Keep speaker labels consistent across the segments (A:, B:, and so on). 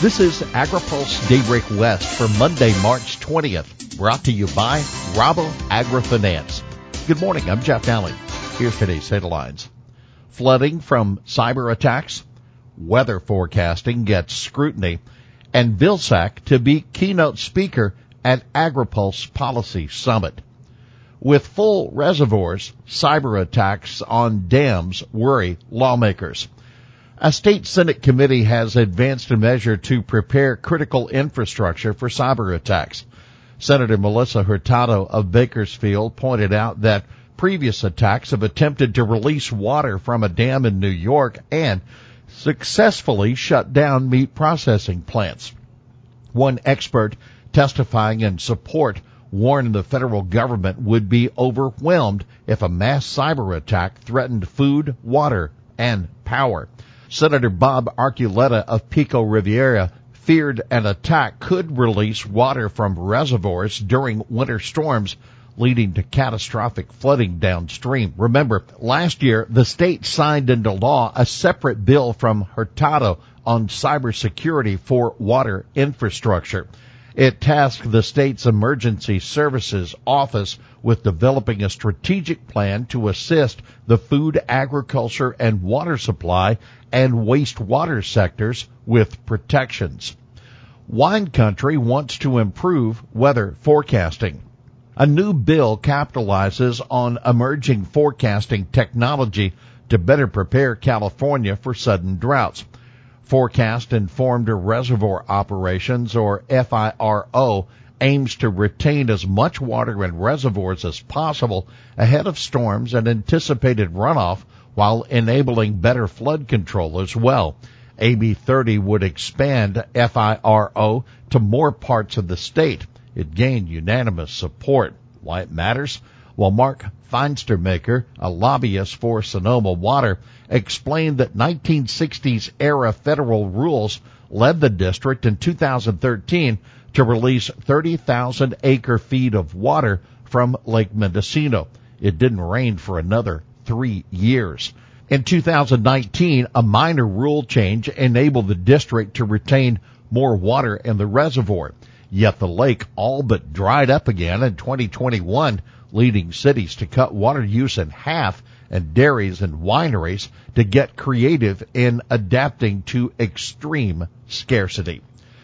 A: This is AgriPulse Daybreak West for Monday, March 20th, brought to you by Rabo AgriFinance. Good morning, I'm Jeff Daly. Here's today's headlines. Flooding from cyber attacks, weather forecasting gets scrutiny, and Vilsack to be keynote speaker at AgriPulse Policy Summit. With full reservoirs, cyber attacks on dams worry lawmakers. A state Senate committee has advanced a measure to prepare critical infrastructure for cyber attacks. Senator Melissa Hurtado of Bakersfield pointed out that previous attacks have attempted to release water from a dam in New York and successfully shut down meat processing plants. One expert testifying in support warned the federal government would be overwhelmed if a mass cyber attack threatened food, water, and power. Senator Bob Archuleta of Pico Rivera feared an attack could release water from reservoirs during winter storms, leading to catastrophic flooding downstream. Remember, last year, the state signed into law a separate bill from Hurtado on cybersecurity for water infrastructure. It tasked the state's Emergency Services Office with developing a strategic plan to assist the food, agriculture, and water supply and wastewater sectors with protections. Wine Country wants to improve weather forecasting. A new bill capitalizes on emerging forecasting technology to better prepare California for sudden droughts. Forecast-Informed Reservoir Operations, or FIRO, aims to retain as much water in reservoirs as possible ahead of storms and anticipated runoff while enabling better flood control as well. AB 30 would expand FIRO to more parts of the state. It gained unanimous support. Why it matters? Well, Mark Feinstermaker, a lobbyist for Sonoma Water, explained that 1960s-era federal rules led the district in 2013 to release 30,000 acre-feet of water from Lake Mendocino. It didn't rain for another 3 years. In 2019, a minor rule change enabled the district to retain more water in the reservoir. Yet the lake all but dried up again in 2021, leading cities to cut water use in half and dairies and wineries to get creative in adapting to extreme scarcity.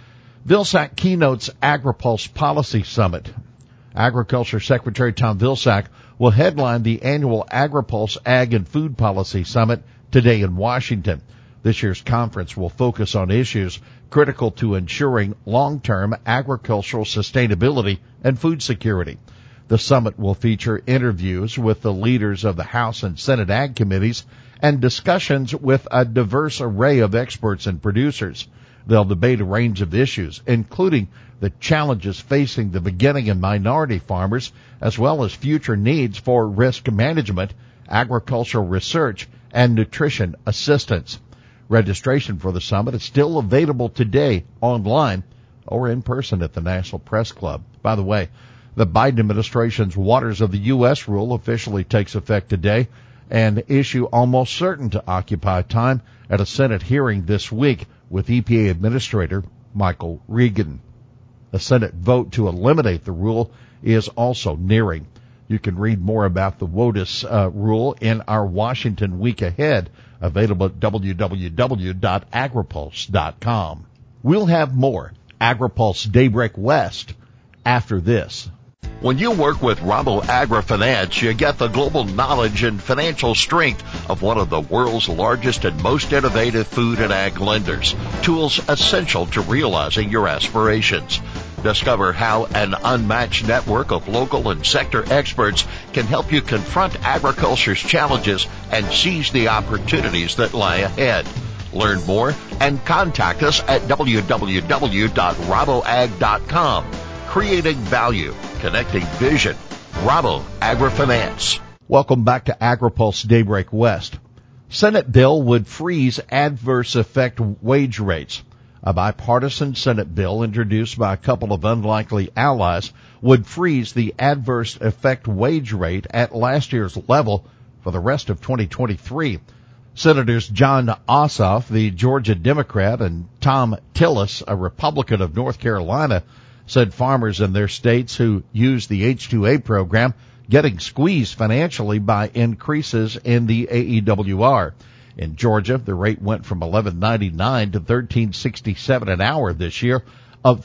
A: Vilsack keynotes AgriPulse Policy Summit. Agriculture Secretary Tom Vilsack will headline the annual AgriPulse Ag and Food Policy Summit today in Washington. This year's conference will focus on issues critical to ensuring long-term agricultural sustainability and food security. The summit will feature interviews with the leaders of the House and Senate Ag Committees and discussions with a diverse array of experts and producers. They'll debate a range of issues, including the challenges facing the beginning and minority farmers, as well as future needs for risk management, agricultural research, and nutrition assistance. Registration for the summit is still available today online or in person at the National Press Club. By the way, the Biden administration's Waters of the U.S. rule officially takes effect today, an issue almost certain to occupy time at a Senate hearing this week with EPA Administrator Michael Regan. A Senate vote to eliminate the rule is also nearing. You can read more about the WOTUS rule in our Washington Week Ahead, available at www.agripulse.com. We'll have more AgriPulse Daybreak West after this.
B: When you work with Rabo AgriFinance, you get the global knowledge and financial strength of one of the world's largest and most innovative food and ag lenders. Tools essential to realizing your aspirations. Discover how an unmatched network of local and sector experts can help you confront agriculture's challenges and seize the opportunities that lie ahead. Learn more and contact us at www.raboag.com. Creating value, connecting vision. Rabo AgriFinance.
A: Welcome back to AgriPulse Daybreak West. Senate bill would freeze adverse effect wage rates. A bipartisan Senate bill introduced by a couple of unlikely allies would freeze the adverse effect wage rate at last year's level for the rest of 2023. Senators John Ossoff, the Georgia Democrat, and Tom Tillis, a Republican of North Carolina, said farmers in their states who use the H-2A program getting squeezed financially by increases in the AEWR. In Georgia, the rate went from $11.99 to $13.67 an hour this year, up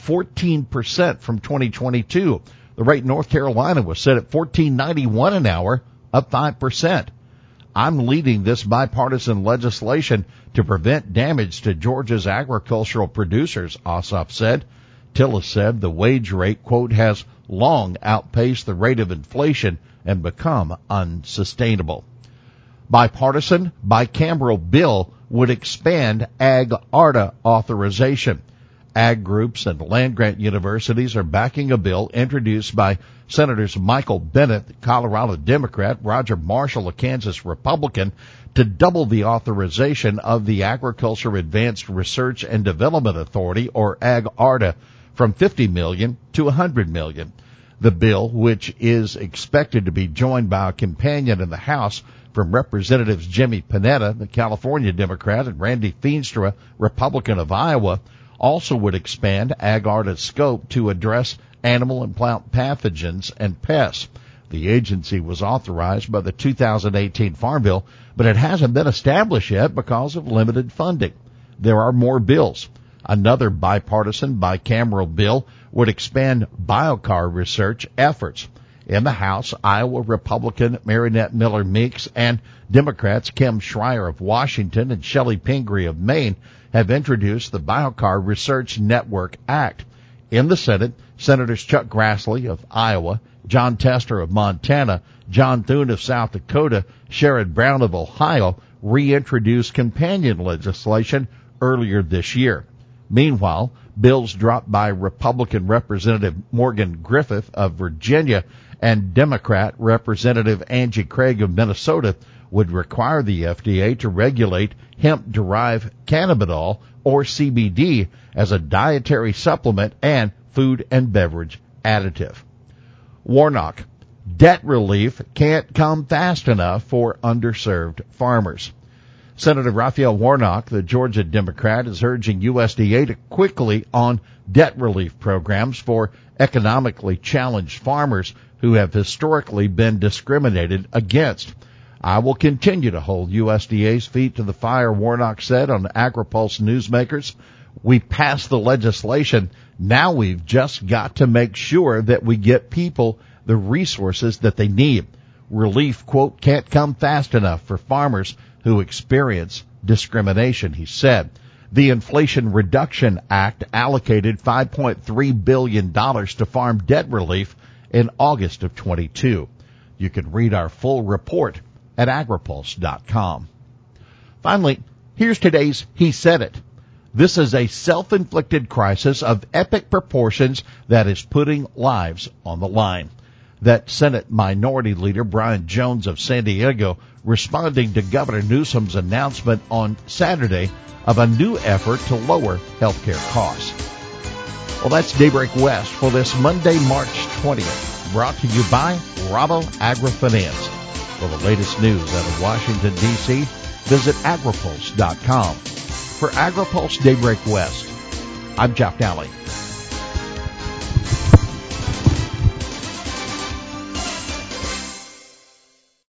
A: 14% from 2022. The rate in North Carolina was set at $14.91 an hour, up 5%. I'm leading this bipartisan legislation to prevent damage to Georgia's agricultural producers, Ossoff said. Tillis said the wage rate, quote, has long outpaced the rate of inflation and become unsustainable. Bipartisan bicameral bill would expand Ag-ARDA authorization. Ag groups and land-grant universities are backing a bill introduced by Senators Michael Bennet, the Colorado Democrat, Roger Marshall, a Kansas Republican, to double the authorization of the Agriculture Advanced Research and Development Authority, or Ag-ARDA, from $50 million to $100 million. The bill, which is expected to be joined by a companion in the House from Representatives Jimmy Panetta, the California Democrat, and Randy Feenstra, Republican of Iowa, also would expand Ag-ARDA's scope to address animal and plant pathogens and pests. The agency was authorized by the 2018 Farm Bill, but it hasn't been established yet because of limited funding. There are more bills. Another bipartisan bicameral bill would expand biocar research efforts. In the House, Iowa Republican Marinette Miller Meeks and Democrats Kim Schreier of Washington and Shelley Pingree of Maine have introduced the Biocar Research Network Act. In the Senate, Senators Chuck Grassley of Iowa, John Tester of Montana, John Thune of South Dakota, Sherrod Brown of Ohio reintroduced companion legislation earlier this year. Meanwhile, bills dropped by Republican Representative Morgan Griffith of Virginia and Democrat Representative Angie Craig of Minnesota would require the FDA to regulate hemp-derived cannabidiol, or CBD, as a dietary supplement and food and beverage additive. Warnock, debt relief can't come fast enough for underserved farmers. Senator Raphael Warnock, the Georgia Democrat, is urging USDA to quickly on debt relief programs for economically challenged farmers who have historically been discriminated against. I will continue to hold USDA's feet to the fire, Warnock said on AgriPulse Newsmakers. We passed the legislation. Now we've just got to make sure that we get people the resources that they need. Relief, quote, can't come fast enough for farmers who experience discrimination, he said. The Inflation Reduction Act allocated $5.3 billion to farm debt relief in August of 22. You can read our full report at agripulse.com. Finally, here's today's He Said It. This is a self-inflicted crisis of epic proportions that is putting lives on the line. That Senate Minority Leader Brian Jones of San Diego responding to Governor Newsom's announcement on Saturday of a new effort to lower health care costs. Well, that's Daybreak West for this Monday, March 20th, brought to you by Rabo AgriFinance. For the latest news out of Washington, D.C., visit agripulse.com. For AgriPulse Daybreak West, I'm Jeff Nally.